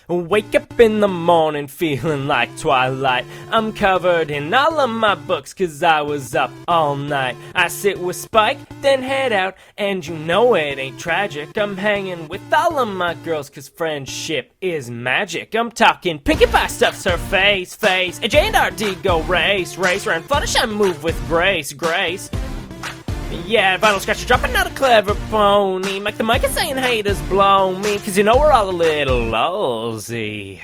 Wake up in the morning feeling like twilight. I'm covered in all of my books cause I was up all night. I sit with Spike, then head out, and you know it ain't tragic. I'm hanging with all of my girls cause friendship is magic. I'm talking Pinkie Pie stuffs her face. AJ and RD go race around Fluttershy, move with grace. Yeah, Vinyl Scratcher dropping out a clever pony. Make the mic and saying haters blow me, cause you know we're all a little lolsy.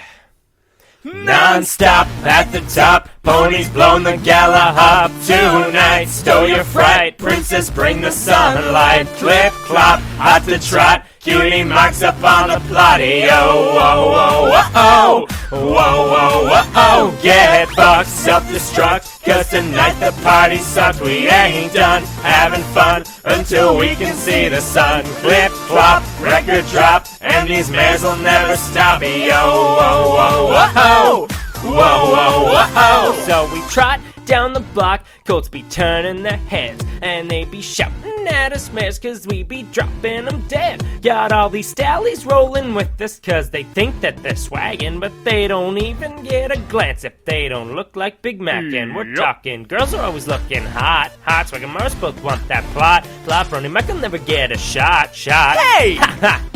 Non-stop at the top, ponies blown the gala hop. Tonight, stow your fright, princess bring the sunlight. Clip clop, hot to trot, cutie marks up on the plotty. Oh, oh, oh, oh, oh, whoa, whoa, oh, get bucked, self-destruct, cause tonight the party sucks. We ain't done having fun until we can see the sun. Clip clop, record drop, and these mares will never stop. Yo, whoa, whoa, whoa, whoa, whoa, whoa. So we trot down the block, colts be turning their heads, and they be shouting at us mares cause we be dropping them dead. Got all these stallies rolling with us cause they think that they're swaggin', but they don't even get a glance if they don't look like Big Mac. And we're talking girls are always looking hot. Swagger Mars both want that plot. Brony Mac will never get a shot. Hey! Ha ha!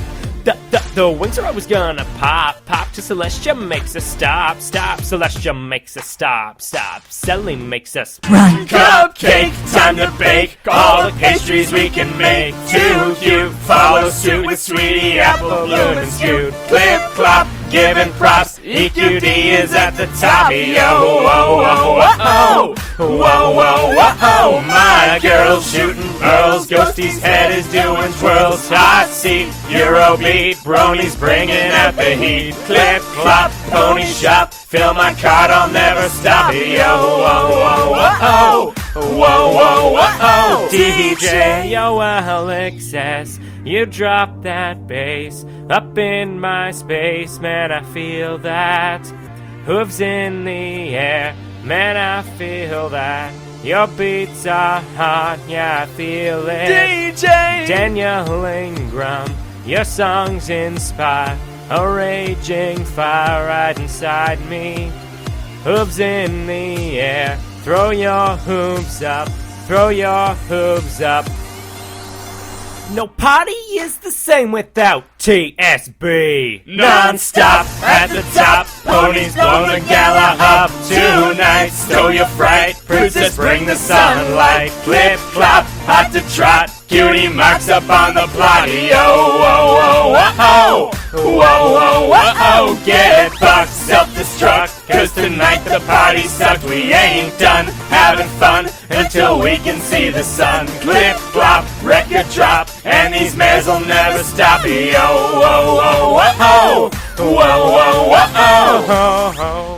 The wings are always gonna pop till Celestia makes us stop. Celestia makes us stop. Selly makes us run. Cupcake, time to bake all the pastries we can make. Too cute, follow suit with Sweetie Apple, Bloom, and Scoot. Clip clop, giving props, EQD is at the top. Yo, whoa, whoa, whoa, whoa, whoa, whoa. My girl's shooting pearls, Ghosty's head is doing twirls. Hot seat, Eurobeat, Brony's bringing out the heat. Clip clop, pony shop, fill my cart, I'll never stop. Yo, whoa, whoa, whoa, whoa, whoa, whoa. DJ, yo, Alexis, you drop that bass up in my space, man, I feel that. Hooves in the air, man, I feel that. Your beats are hot, yeah, I feel it. DJ Daniel Ingram, your songs inspire a raging fire right inside me. Hooves in the air, throw your hooves up, throw your hooves up. No party is the same without TSB. Non-stop at the top, ponies blow the gala up. Tonight, stow your fright, princess bring the sunlight. Clip clop, hot to trot, cutie marks up on the plot. Yo, whoa, whoa, whoa, whoa, whoa, whoa. Get fucked, self-destruct, cause tonight the party sucked. We ain't done having fun until we can see the sun. Clip clop, record drop, and these mares will never stop. Yo, whoa, whoa, whoa, whoa, whoa, whoa, whoa.